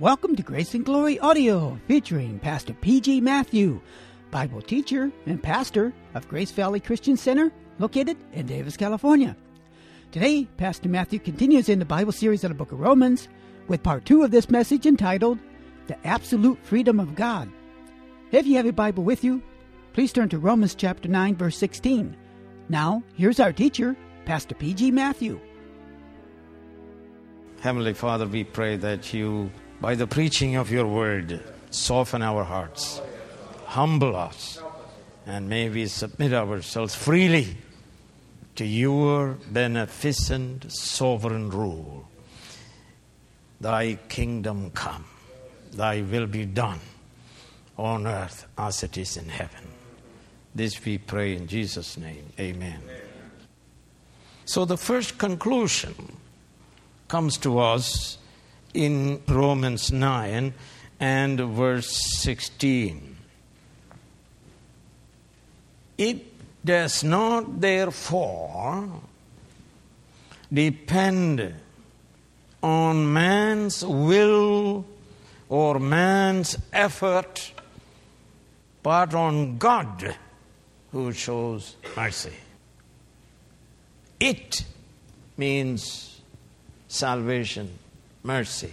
welcome to Grace and Glory Audio, featuring Pastor P.G. Matthew, Bible teacher and pastor of Grace Valley Christian Center, located in Davis, California. Today, Pastor Matthew continues in the Bible series of the book of Romans with part 2 of this message entitled, The Absolute Freedom of God. If you have a Bible with you, please turn to Romans chapter 9, verse 16. Now, here's our teacher, Pastor P.G. Matthew. Heavenly Father, we pray that you, by the preaching of your word, soften our hearts, humble us, and may we submit ourselves freely to your beneficent sovereign rule. Thy kingdom come, thy will be done on earth as it is in heaven. This we pray in Jesus' name. Amen. So the first conclusion comes to us in Romans 9 and verse 16. It does not therefore depend on man's will or man's effort, but on God who shows mercy. It means salvation, mercy.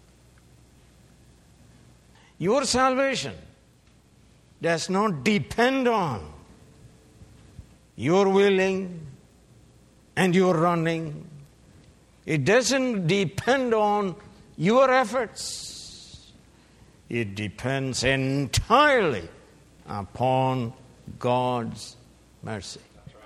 Your salvation does not depend on your willing and your running. It doesn't depend on your efforts. It depends entirely upon God's mercy.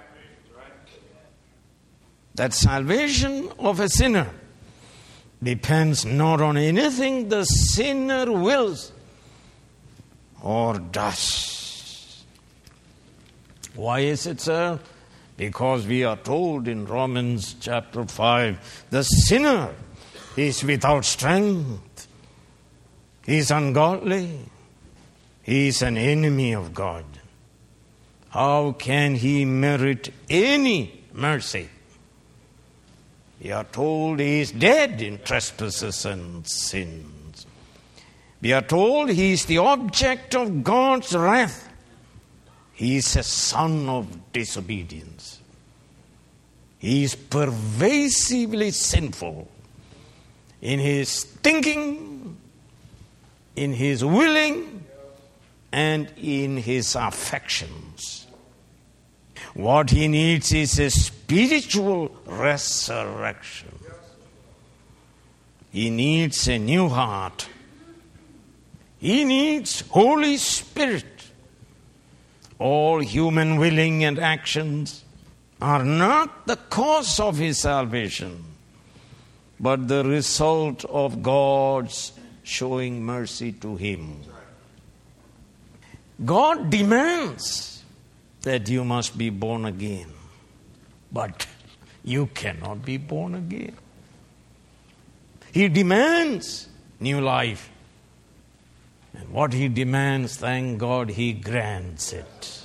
That salvation of a sinner depends not on anything the sinner wills or does. Why is it, sir? Because we are told in Romans chapter 5, the sinner is without strength. He is ungodly. He is an enemy of God. How can he merit any mercy? We are told he is dead in trespasses and sins. We are told he is the object of God's wrath. He is a son of disobedience. He is pervasively sinful in his thinking, in his willing, and in his affections. What he needs is a spiritual resurrection. He needs a new heart. He needs Holy Spirit. All human willing and actions are not the cause of his salvation, but the result of God's showing mercy to him. God demands that you must be born again, but you cannot be born again. He demands new life. And what he demands, thank God, he grants it.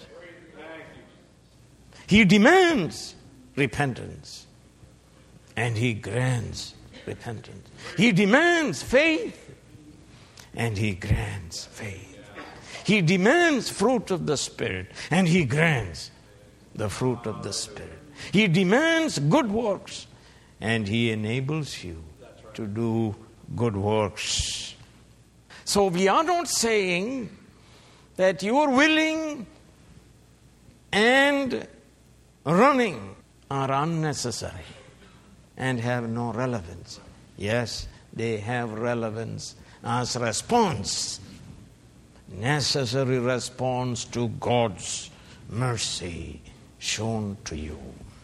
He demands repentance, and he grants repentance. He demands faith, and he grants faith. He demands fruit of the Spirit, and he grants the fruit of the Spirit. He demands good works, and he enables you to do good works. So we are not saying that your willing and running are unnecessary and have no relevance. Yes, they have relevance as response, necessary response to God's mercy shown to you.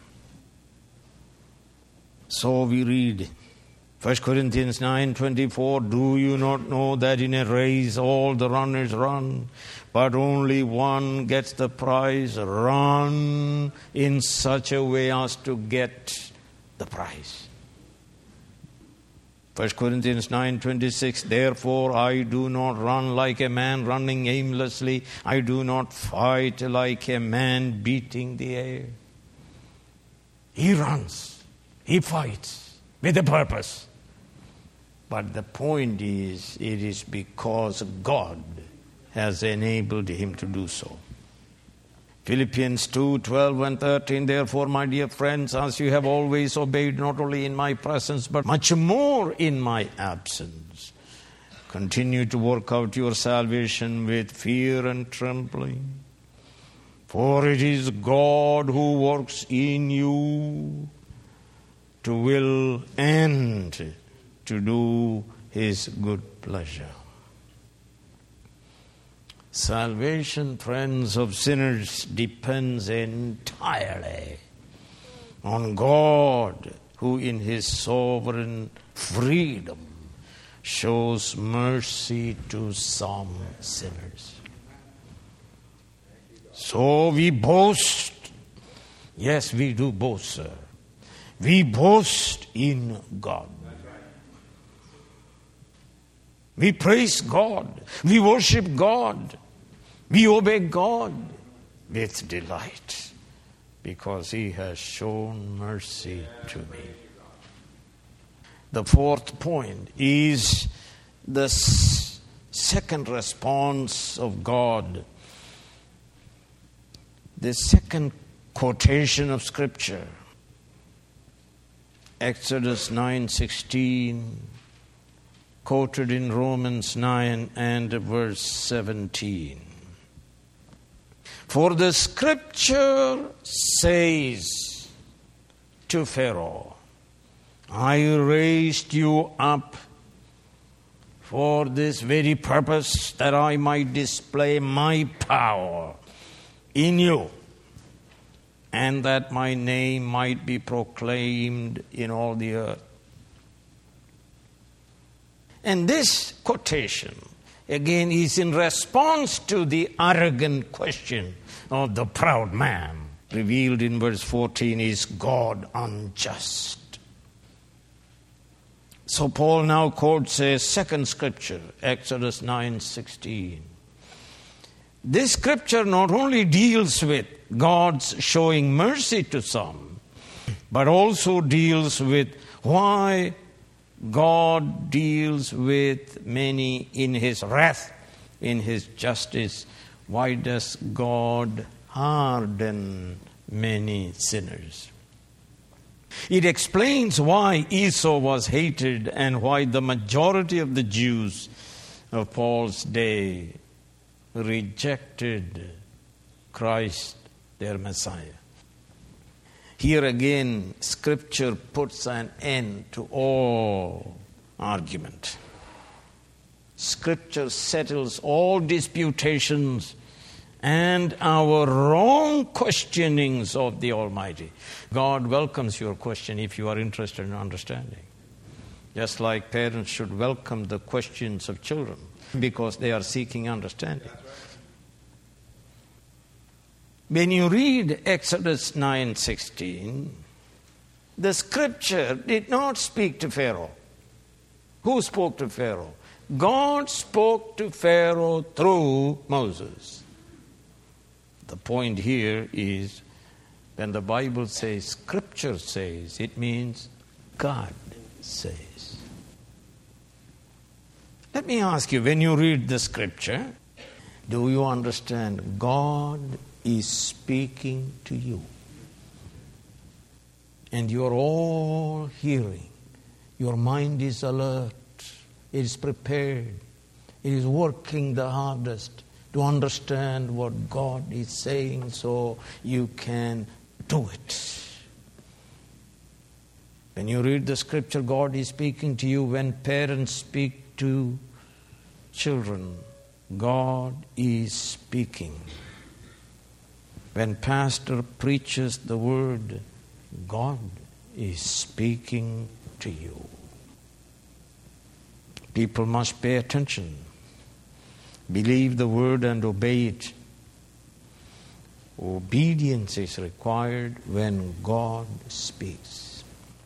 So we read 1 Corinthians 9:24, do you not know that in a race all the runners run, but only one gets the prize? Run in such a way as to get the prize. 1 Corinthians 9:26, therefore I do not run like a man running aimlessly. I do not fight like a man beating the air. He runs. He fights with a purpose. But the point is, it is because God has enabled him to do so. Philippians 2:12 and 13, therefore, my dear friends, as you have always obeyed, not only in my presence, but much more in my absence, continue to work out your salvation with fear and trembling. For it is God who works in you to will and to do his good pleasure. Salvation, friends, of sinners depends entirely on God, who in his sovereign freedom shows mercy to some sinners. So we boast. Yes, we do boast, sir. We boast in God. We praise God. We worship God. We obey God with delight because he has shown mercy to me. The fourth point is the second response of God. The second quotation of Scripture. Exodus 9:16, quoted in Romans 9 and verse 17. For the Scripture says to Pharaoh, I raised you up for this very purpose, that I might display my power in you, and that my name might be proclaimed in all the earth. And this quotation, again, is in response to the arrogant question of the proud man. Revealed in verse 14, is God unjust? So Paul now quotes a second scripture, Exodus 9:16. This scripture not only deals with God's showing mercy to some, but also deals with why God deals with many in his wrath, in his justice. Why does God harden many sinners? It explains why Esau was hated and why the majority of the Jews of Paul's day rejected Christ, their Messiah. Here again, Scripture puts an end to all argument. Scripture settles all disputations and our wrong questionings of the Almighty. God welcomes your question if you are interested in understanding. Just like parents should welcome the questions of children because they are seeking understanding. When you read Exodus 9:16, the scripture did not speak to Pharaoh. Who spoke to Pharaoh? God spoke to Pharaoh through Moses. The point here is, when the Bible says, Scripture says, it means God says. Let me ask you, when you read the Scripture, do you understand God is speaking to you? And you're all hearing. Your mind is alert. It is prepared. It is working the hardest to understand what God is saying so you can do it. When you read the scripture, God is speaking to you. When parents speak to children, God is speaking. When pastor preaches the word, God is speaking to you. People must pay attention. Believe the word and obey it. Obedience is required when God speaks.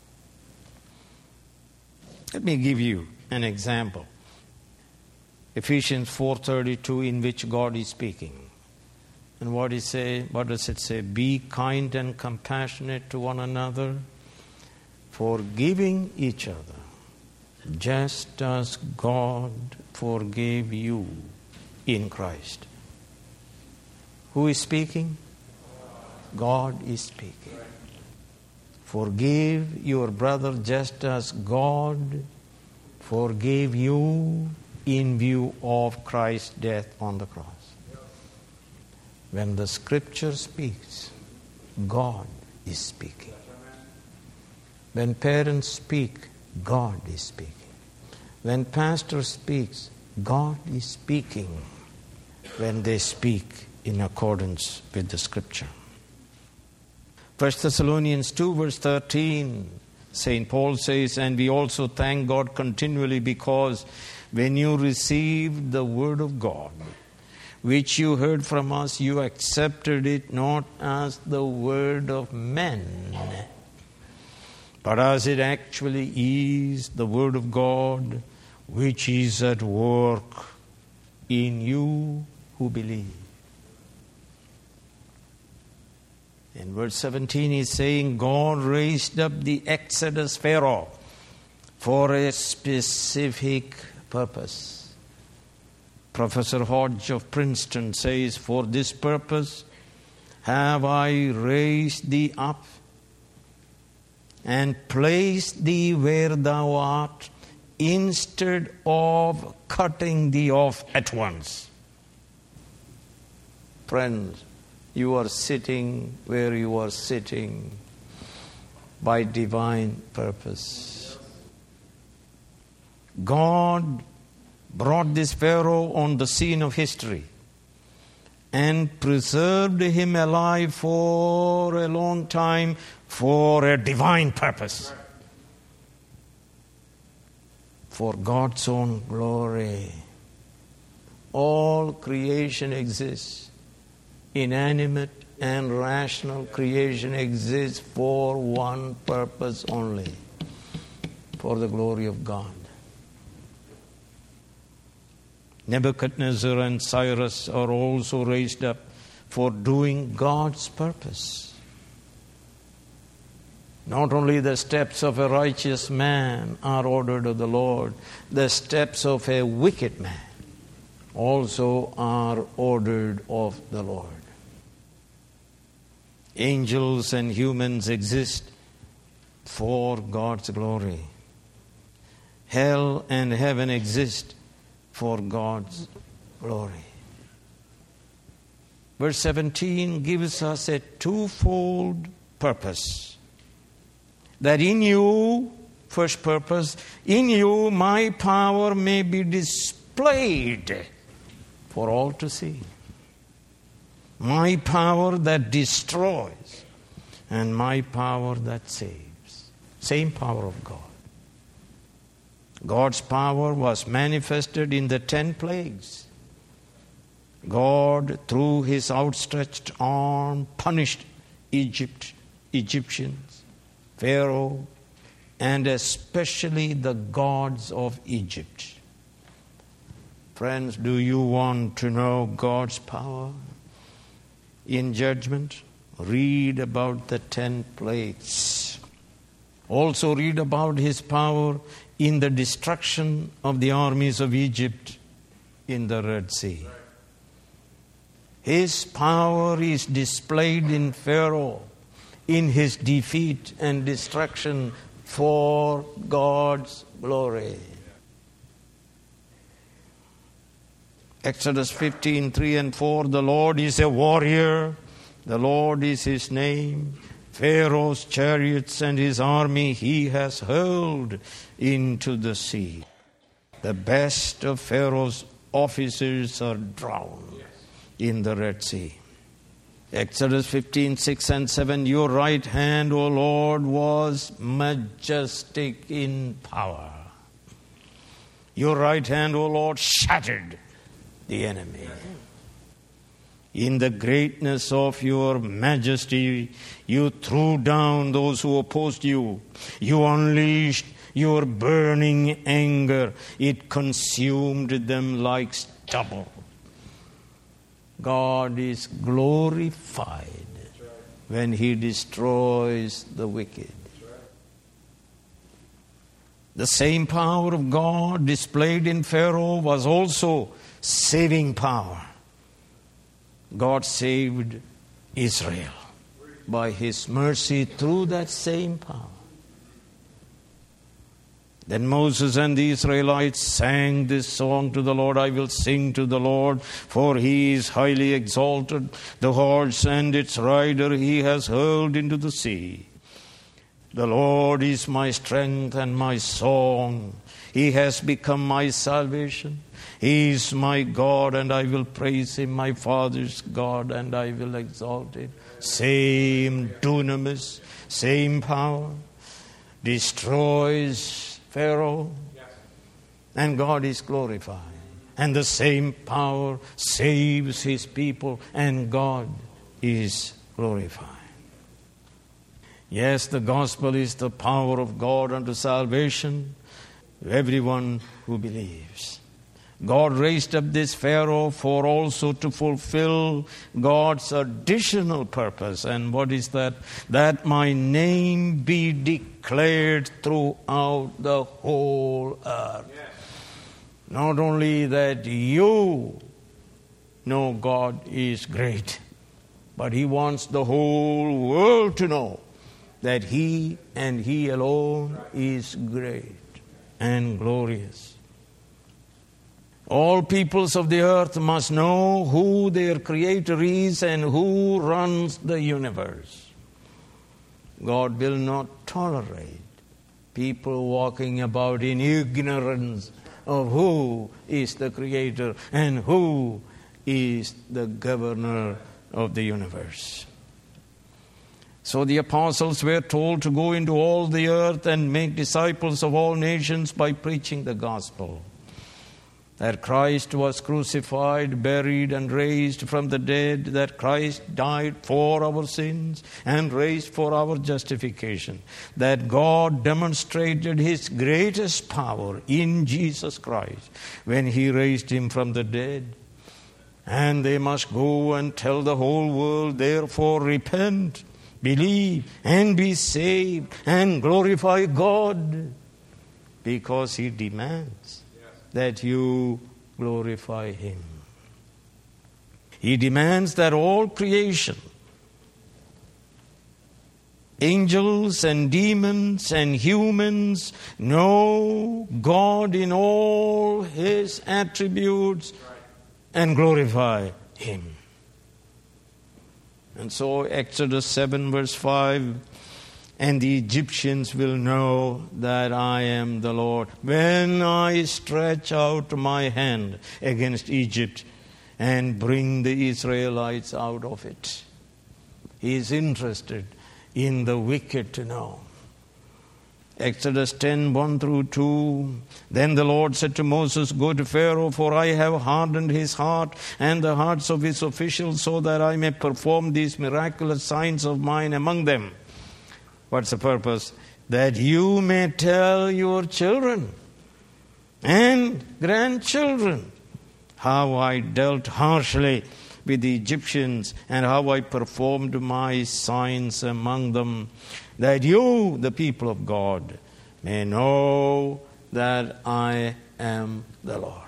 Let me give you an example. Ephesians 4:32, in which God is speaking. And what does it say? Be kind and compassionate to one another, forgiving each other, just as God forgave you in Christ. Who is speaking? God is speaking. Forgive your brother just as God forgave you in view of Christ's death on the cross. When the Scripture speaks, God is speaking. When parents speak, God is speaking. When pastor speaks, God is speaking when they speak in accordance with the Scripture. 1 Thessalonians 2 verse 13, St. Paul says, "And we also thank God continually because when you received the word of God, which you heard from us, you accepted it not as the word of men, but as it actually is, the word of God, which is at work in you who believe." In verse 17 he's saying, God raised up the Exodus Pharaoh for a specific purpose. Professor Hodge of Princeton says, "For this purpose have I raised thee up and placed thee where thou art, instead of cutting thee off at once." Friends, you are sitting where you are sitting by divine purpose. God brought this Pharaoh on the scene of history and preserved him alive for a long time for a divine purpose. For God's own glory. All creation exists. Inanimate and rational creation exists for one purpose only, for the glory of God. Nebuchadnezzar and Cyrus are also raised up for doing God's purpose. Not only the steps of a righteous man are ordered of the Lord, the steps of a wicked man also are ordered of the Lord. Angels and humans exist for God's glory. Hell and heaven exist for God's glory. Verse 17 gives us a twofold purpose. That in you, first purpose, in you my power may be displayed for all to see. My power that destroys and my power that saves. Same power of God. God's power was manifested in the 10 plagues. God, through his outstretched arm, punished Egyptians, Pharaoh, and especially the gods of Egypt. Friends, do you want to know God's power in judgment? Read about the 10 plagues. Also read about his power in the destruction of the armies of Egypt in the Red Sea. His power is displayed in Pharaoh, in his defeat and destruction for God's glory. Exodus 15:3 and 4, the Lord is a warrior, the Lord is his name. Pharaoh's chariots and his army he has hurled into the sea. The best of Pharaoh's officers are drowned in the Red Sea. Exodus 15:6 and 7, your right hand, O Lord, was majestic in power. Your right hand, O Lord, shattered the enemy. In the greatness of your majesty, you threw down those who opposed you. You unleashed your burning anger. It consumed them like stubble. God is glorified when he destroys the wicked. The same power of God displayed in Pharaoh was also saving power. God saved Israel by His mercy through that same power. Then Moses and the Israelites sang this song to the Lord. I will sing to the Lord, for He is highly exalted. The horse and its rider He has hurled into the sea. The Lord is my strength and my song. He has become my salvation. He is my God, and I will praise Him, my Father's God, and I will exalt Him. Same dunamis, same power, destroys Pharaoh, and God is glorified. And the same power saves His people, and God is glorified. Yes, the gospel is the power of God unto salvation to everyone who believes. God raised up this Pharaoh for also to fulfill God's additional purpose. And what is that? That my name be declared throughout the whole earth. Yes. Not only that you know God is great, but He wants the whole world to know that He and He alone is great and glorious. All peoples of the earth must know who their Creator is and who runs the universe. God will not tolerate people walking about in ignorance of who is the Creator and who is the governor of the universe. So the apostles were told to go into all the earth and make disciples of all nations by preaching the gospel. That Christ was crucified, buried, and raised from the dead, that Christ died for our sins and raised for our justification, that God demonstrated His greatest power in Jesus Christ when He raised Him from the dead. And they must go and tell the whole world, therefore repent, believe, and be saved, and glorify God, because He demands that you glorify Him. He demands that all creation, angels and demons and humans, know God in all His attributes and glorify Him. And so Exodus 7 verse 5, and the Egyptians will know that I am the Lord when I stretch out my hand against Egypt and bring the Israelites out of it. He is interested in the wicked to know. Exodus 10, 1 through 2. Then the Lord said to Moses, go to Pharaoh, for I have hardened his heart and the hearts of his officials, so that I may perform these miraculous signs of mine among them. What's the purpose? That you may tell your children and grandchildren how I dealt harshly with the Egyptians and how I performed my signs among them, that you, the people of God, may know that I am the Lord.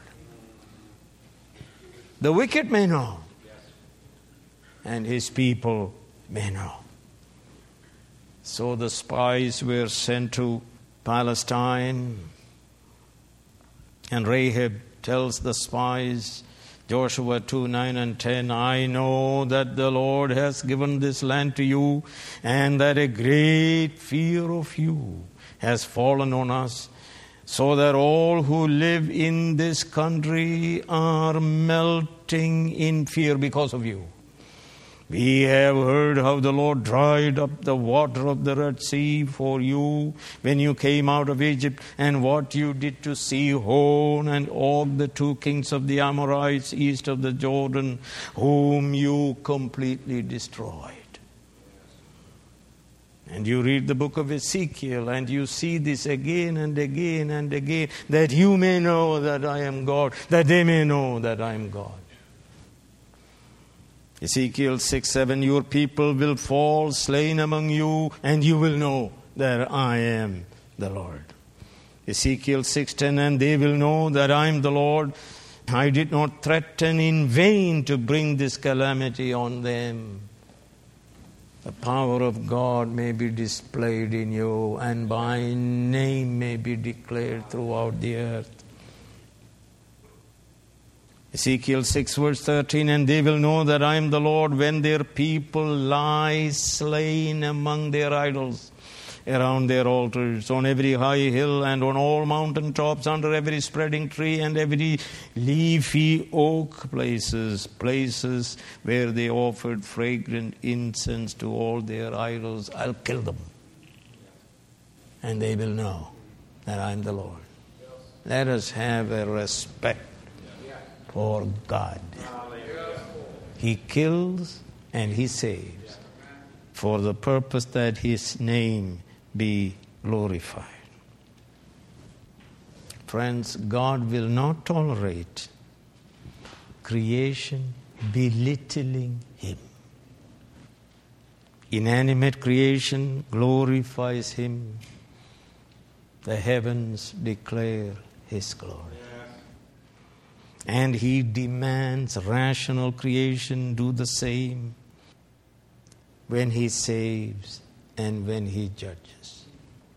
The wicked may know, and His people may know. So the spies were sent to Palestine, and Rahab tells the spies, Joshua 2, 9 and 10, I know that the Lord has given this land to you, and that a great fear of you has fallen on us, so that all who live in this country are melting in fear because of you. We have heard how the Lord dried up the water of the Red Sea for you when you came out of Egypt, and what you did to Sihon and Og, the two kings of the Amorites east of the Jordan, whom you completely destroyed. And you read the book of Ezekiel, and you see this again and again and again, that you may know that I am God, that they may know that I am God. Ezekiel 6, 7, your people will fall slain among you, and you will know that I am the Lord. Ezekiel 6:10, and they will know that I am the Lord. I did not threaten in vain to bring this calamity on them. The power of God may be displayed in you, and my name may be declared throughout the earth. Ezekiel 6 verse 13, and they will know that I am the Lord when their people lie slain among their idols, around their altars, on every high hill and on all mountain tops, under every spreading tree and every leafy oak, places where they offered fragrant incense to all their idols. I'll kill them, and they will know that I am the Lord. Let us have a respect for God. He kills and He saves for the purpose that His name be glorified. Friends, God will not tolerate creation belittling Him. Inanimate creation glorifies Him. The heavens declare His glory. And He demands rational creation do the same when He saves and when He judges.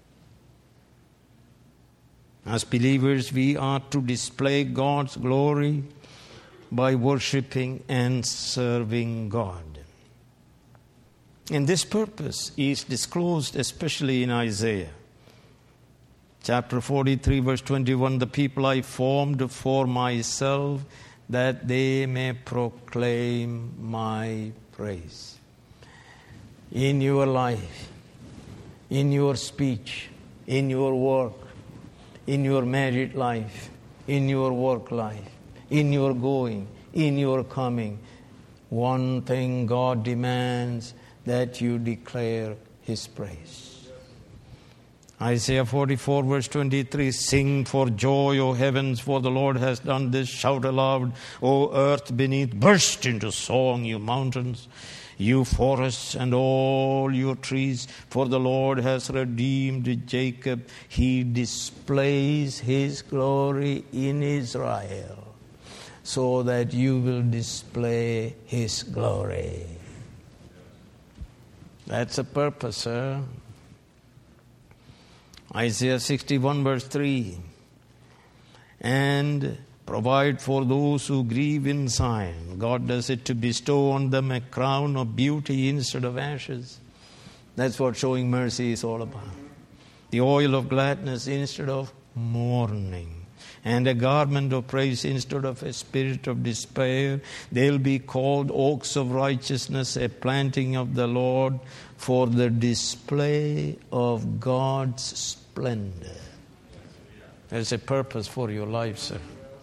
As believers, we are to display God's glory by worshiping and serving God. And this purpose is disclosed especially in Isaiah. Chapter 43, verse 21, the people I formed for myself, that they may proclaim my praise. In your life, in your speech, in your work, in your married life, in your work life, in your going, in your coming, one thing God demands, that you declare His praise. Isaiah 44 verse 23, sing for joy, O heavens, for the Lord has done this. Shout aloud, O earth beneath. Burst into song, you mountains, you forests and all your trees. For the Lord has redeemed Jacob. He displays His glory in Israel, so that you will display His glory. That's a purpose, sir. Isaiah 61 verse 3, and provide for those who grieve in Zion. God does it to bestow on them a crown of beauty instead of ashes. That's what showing mercy is all about. The oil of gladness instead of mourning, and a garment of praise instead of a spirit of despair. They'll be called oaks of righteousness, a planting of the Lord, for the display of God's splendor. There's a purpose for your life, sir.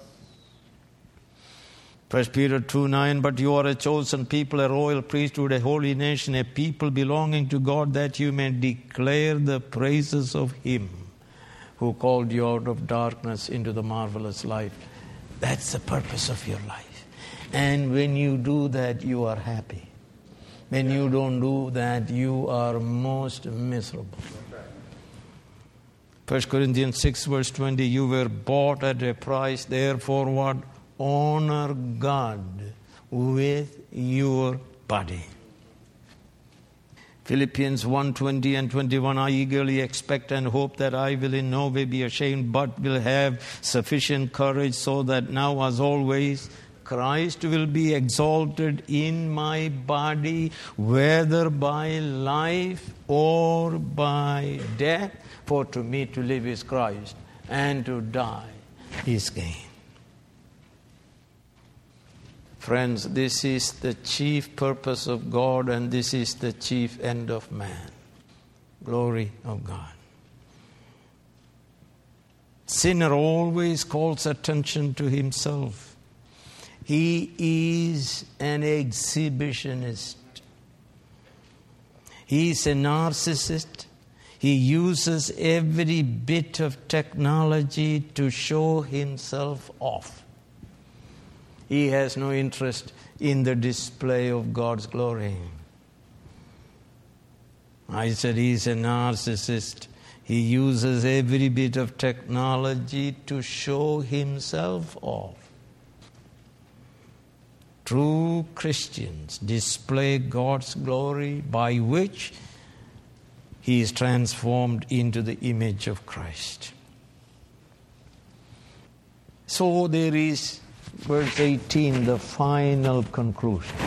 1 Peter 2:9, but you are a chosen people, a royal priesthood, a holy nation, a people belonging to God, that you may declare the praises of Him who called you out of darkness into the marvelous light. That's the purpose of your life. And when you do that, you are happy. When you don't do that, you are most miserable. 1 Corinthians 6 verse 20, you were bought at a price, therefore what? Honor God with your body. Philippians 1:20 and 21, I eagerly expect and hope that I will in no way be ashamed, but will have sufficient courage, so that now as always Christ will be exalted in my body, whether by life or by death. For to me to live is Christ, and to die is gain. Friends, this is the chief purpose of God, and this is the chief end of man. Glory of God. Sinner always calls attention to himself. He is an exhibitionist. He is a narcissist. He uses every bit of technology to show himself off. He has no interest in the display of God's glory. I said he's a narcissist. He uses every bit of technology to show himself off. True Christians display God's glory by which he is transformed into the image of Christ. So there is, verse 18, the final conclusion.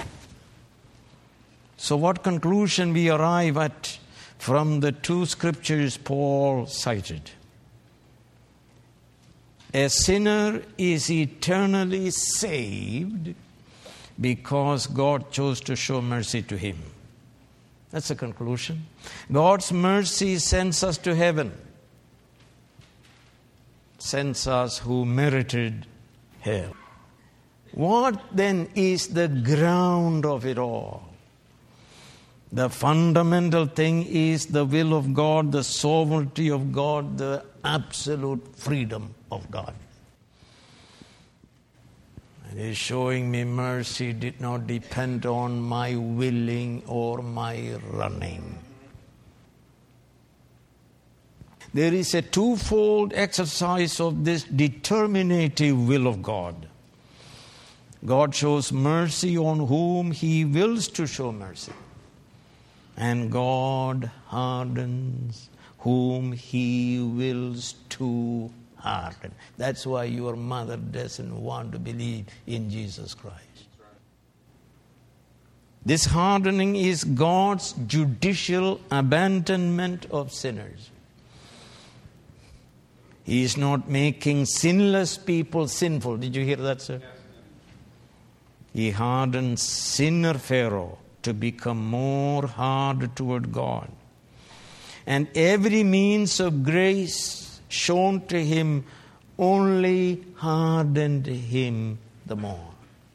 So what conclusion we arrive at from the two scriptures Paul cited? A sinner is eternally saved because God chose to show mercy to him. That's the conclusion. God's mercy sends us to heaven. Sends us who merited hell. What then is the ground of it all? The fundamental thing is the will of God, the sovereignty of God, the absolute freedom of God. And He is showing me mercy did not depend on my willing or my running. There is a twofold exercise of this determinative will of God. God shows mercy on whom He wills to show mercy. And God hardens whom He wills to harden. That's why your mother doesn't want to believe in Jesus Christ. This hardening is God's judicial abandonment of sinners. He is not making sinless people sinful. Did you hear that, sir? Yes. He hardens sinner Pharaoh to become more hard toward God. And every means of grace shown to him only hardened him the more.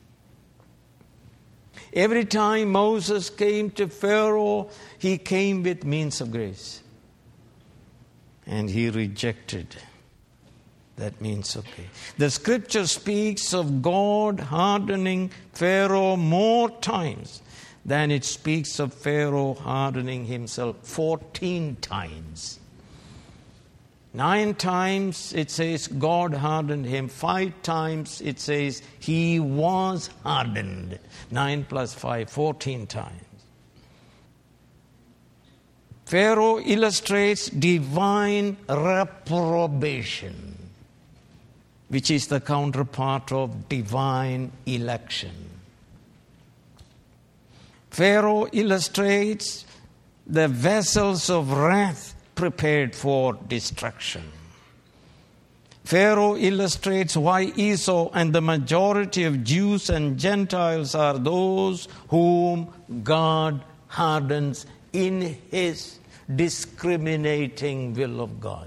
Every time Moses came to Pharaoh, he came with means of grace. And he rejected that means of grace. The scripture speaks of God hardening Pharaoh more times than it speaks of Pharaoh hardening himself 14 times. 9 times it says God hardened him. 5 times it says he was hardened. 9 plus 5, 14 times. Pharaoh illustrates divine reprobation, which is the counterpart of divine election. Pharaoh illustrates the vessels of wrath prepared for destruction. Pharaoh illustrates why Esau and the majority of Jews and Gentiles are those whom God hardens in His discriminating will of God.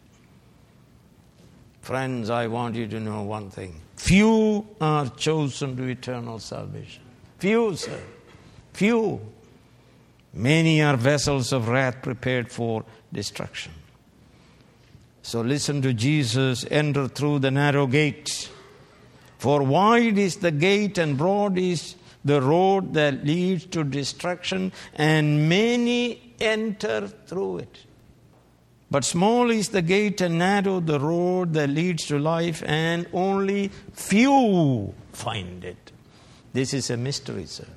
Friends, I want you to know one thing. Few are chosen to eternal salvation. Few, sir. Few. Many are vessels of wrath prepared for destruction. So listen to Jesus, enter through the narrow gate. For wide is the gate and broad is the road that leads to destruction, and many enter through it. But small is the gate and narrow the road that leads to life, and only few find it. This is a mystery, sir.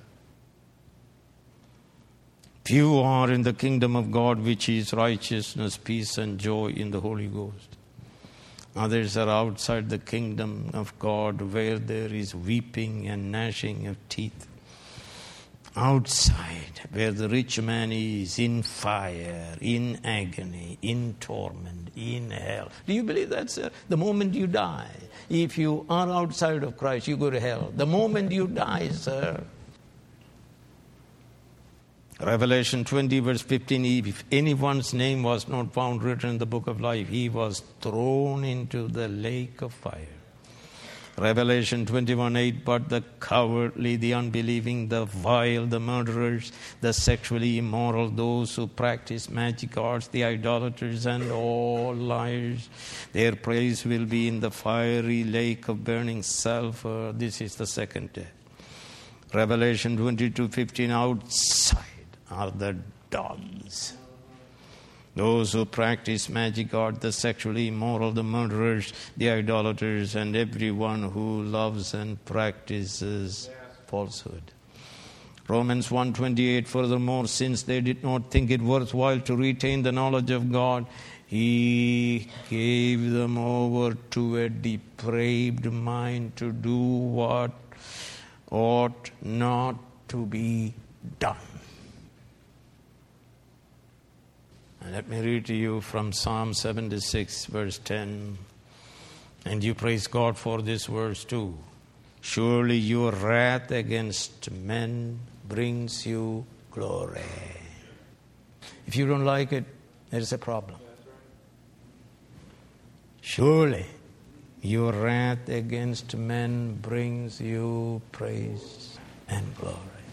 Few are in the kingdom of God, which is righteousness, peace, and joy in the Holy Ghost. Others are outside the kingdom of God, where there is weeping and gnashing of teeth. Outside, where the rich man is in fire, in agony, in torment, in hell. Do you believe that, sir? The moment you die, if you are outside of Christ, you go to hell. The moment you die, sir. Revelation 20 verse 15, if anyone's name was not found written in the book of life, he was thrown into the lake of fire. Revelation 21:8, but the cowardly, the unbelieving, the vile, the murderers, the sexually immoral, those who practice magic arts, the idolaters, and all liars, their place will be in the fiery lake of burning sulfur. This is the second death. Revelation 22:15, outside are the dogs. those who practice magic art, the sexually immoral, the murderers, the idolaters, and everyone who loves and practices falsehood. Romans 1:28, furthermore, since they did not think it worthwhile to retain the knowledge of God, He gave them over to a depraved mind to do what ought not to be done. And let me read to you from Psalm 76, verse 10. And you praise God for this verse too. Surely your wrath against men brings you glory. If you don't like it, there is a problem. Surely your wrath against men brings you praise and glory.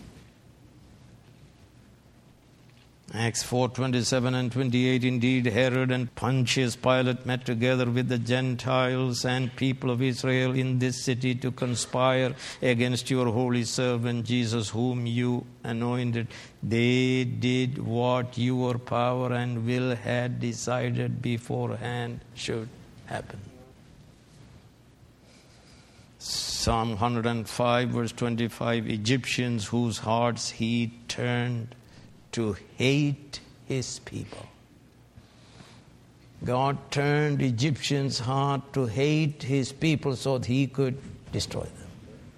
Acts 4:27 and 28, indeed Herod and Pontius Pilate met together with the Gentiles and people of Israel in this city to conspire against your holy servant Jesus, whom you anointed. They did what your power and will had decided beforehand should happen. Psalm 105 verse 25, Egyptians whose hearts he turned to hate his people. God turned Egyptians' heart to hate his people so that he could destroy them.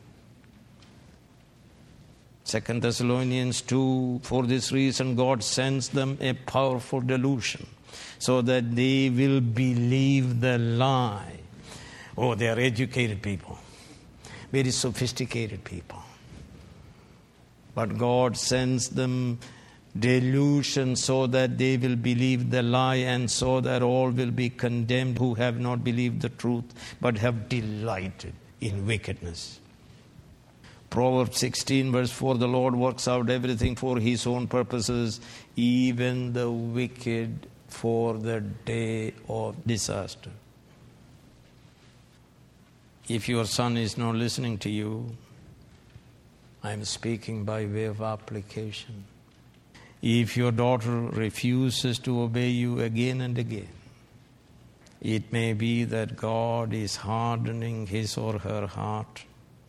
2 Thessalonians 2, for this reason God sends them a powerful delusion so that they will believe the lie. Oh, they are educated people, very sophisticated people. But God sends them delusion so that they will believe the lie, and so that all will be condemned who have not believed the truth but have delighted in wickedness. Proverbs 16 verse 4, the Lord works out everything for his own purposes, even the wicked for the day of disaster. If your son is not listening to you, I am speaking by way of application. If your daughter refuses to obey you again and again, it may be that God is hardening his or her heart,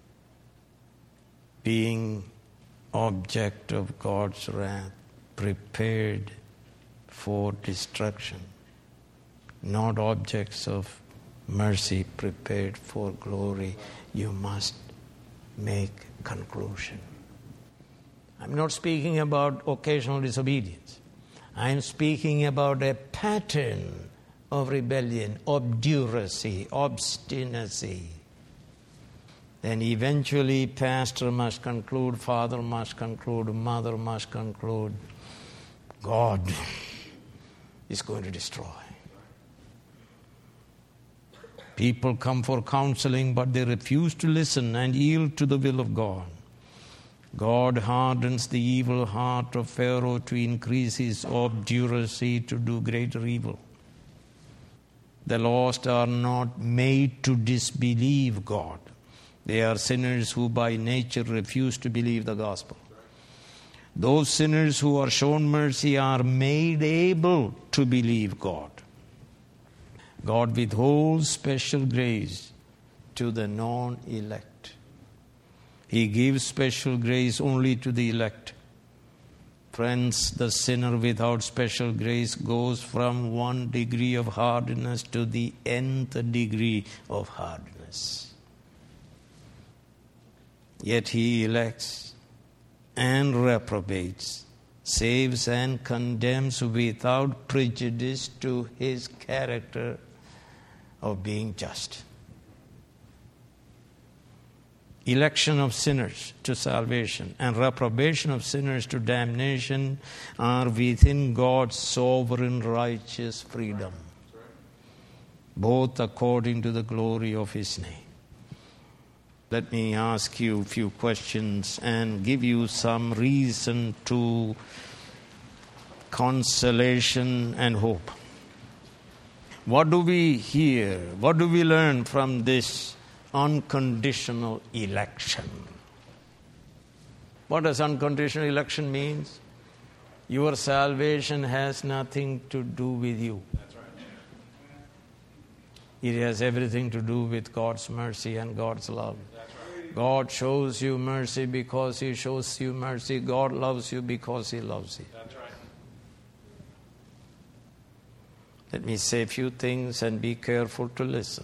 being object of God's wrath, prepared for destruction, not objects of mercy, prepared for glory. You must make conclusion. I'm not speaking about occasional disobedience. I'm speaking about a pattern of rebellion, obduracy, obstinacy. Then eventually pastor must conclude, father must conclude, mother must conclude, God is going to destroy. People come for counseling, but they refuse to listen and yield to the will of God. God hardens the evil heart of Pharaoh to increase his obduracy to do greater evil. The lost are not made to disbelieve God. They are sinners who by nature refuse to believe the gospel. Those sinners who are shown mercy are made able to believe God. God withholds special grace to the non-elect. He gives special grace only to the elect. Friends, the sinner without special grace goes from one degree of hardness to the nth degree of hardness. Yet he elects and reprobates, saves and condemns without prejudice to his character of being just. Election of sinners to salvation and reprobation of sinners to damnation are within God's sovereign righteous freedom, both according to the glory of his name. Let me ask you a few questions and give you some reason to consolation and hope. What do we hear? What do we learn from this unconditional election? What does unconditional election mean? Your salvation has nothing to do with you. It has everything to do with God's mercy and God's love. God shows you mercy because He shows you mercy. God loves you because He loves you. Let me say a few things and be careful to listen.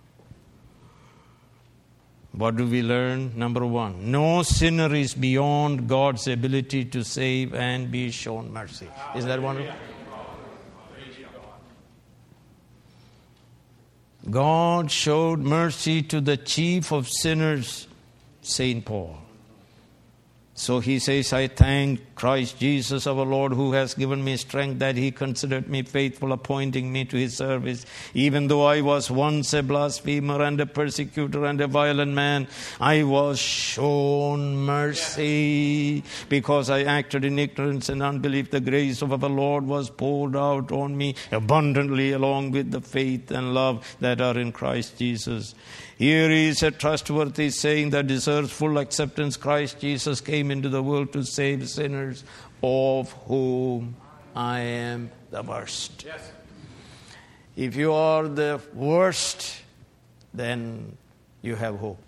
What do we learn? Number one, no sinner is beyond God's ability to save and be shown mercy. Is that wonderful? God showed mercy to the chief of sinners, St. Paul. So he says, I thank Christ Jesus our Lord, who has given me strength, that He considered me faithful, appointing me to His service. Even though I was once a blasphemer and a persecutor and a violent man, I was shown mercy. Because I acted in ignorance and unbelief, the grace of our Lord was poured out on me abundantly, along with the faith and love that are in Christ Jesus. Here is a trustworthy saying that deserves full acceptance. Christ Jesus came into the world to save sinners, of whom I am the worst. Yes. If you are the worst, then you have hope.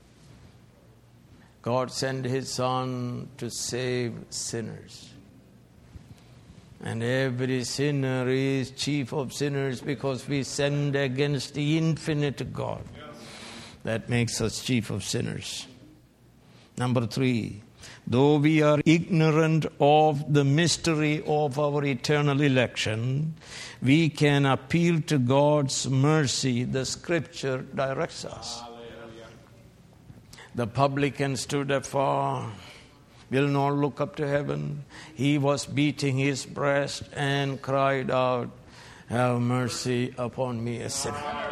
God sent His Son to save sinners. And every sinner is chief of sinners because we sinned against the infinite God. That makes us chief of sinners. Number 3, though we are ignorant of the mystery of our eternal election, we can appeal to God's mercy. The Scripture directs us. Hallelujah. The publican stood afar, will not look up to heaven. He was beating his breast and cried out, have mercy upon me, a sinner.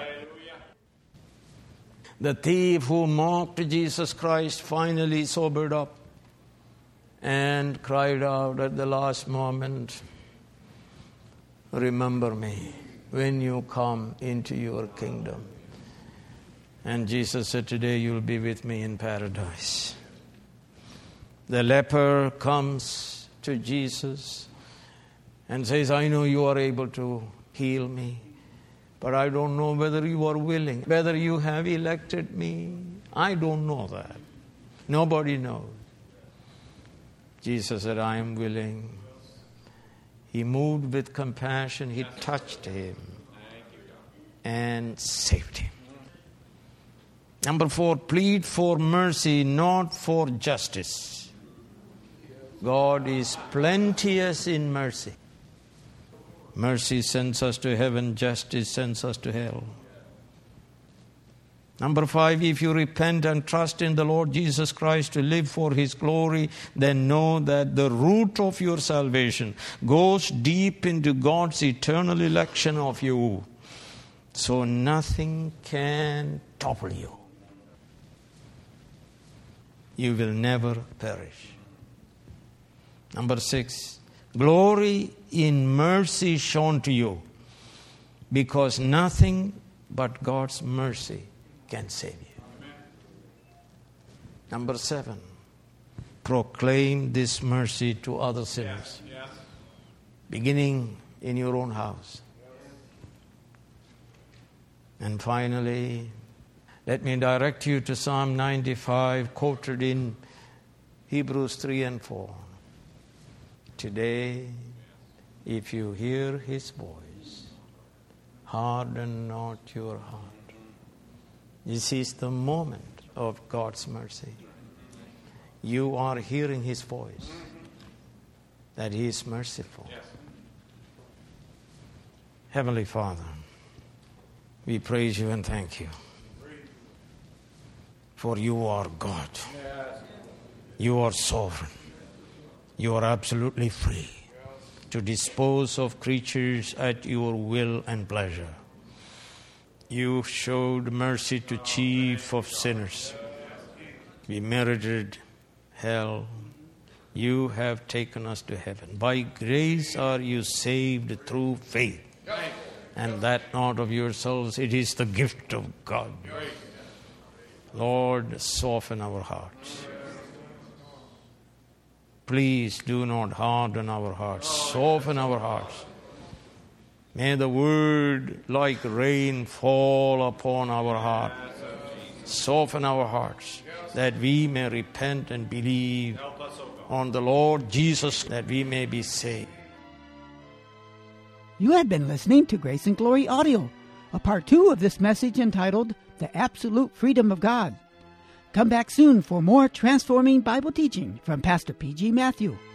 The thief who mocked Jesus Christ finally sobered up and cried out at the last moment, remember me when you come into your kingdom. And Jesus said, today you'll be with me in paradise. The leper comes to Jesus and says, I know you are able to heal me, but I don't know whether you are willing, whether you have elected me. I don't know that. Nobody knows. Jesus said, I am willing. He moved with compassion. He touched him and saved him. Number 4, plead for mercy, not for justice. God is plenteous in mercy. Mercy sends us to heaven, justice sends us to hell. Number 5, if you repent and trust in the Lord Jesus Christ to live for His glory, then know that the root of your salvation goes deep into God's eternal election of you. So nothing can topple you. You will never perish. Number 6, glory in mercy shown to you, because nothing but God's mercy can save you. Amen. Number 7, proclaim this mercy to other sinners, yes. Beginning in your own house. Yes. And finally, let me direct you to Psalm 95, quoted in Hebrews 3 and 4. Today, if you hear His voice, harden not your heart. This is the moment of God's mercy. You are hearing His voice, that He is merciful. Yes. Heavenly Father, we praise You and thank You. For You are God. You are sovereign. You are absolutely free to dispose of creatures at Your will and pleasure. You showed mercy to chief of sinners. We merited hell. You have taken us to heaven. By grace are you saved through faith. And that not of yourselves, it is the gift of God. Lord, soften our hearts. Please do not harden our hearts. Soften our hearts. May the word like rain fall upon our heart. Soften our hearts, that we may repent and believe on the Lord Jesus, that we may be saved. You have been listening to Grace and Glory Audio, a part 2 of this message entitled The Absolute Freedom of God. Come back soon for more transforming Bible teaching from Pastor P.G. Matthew.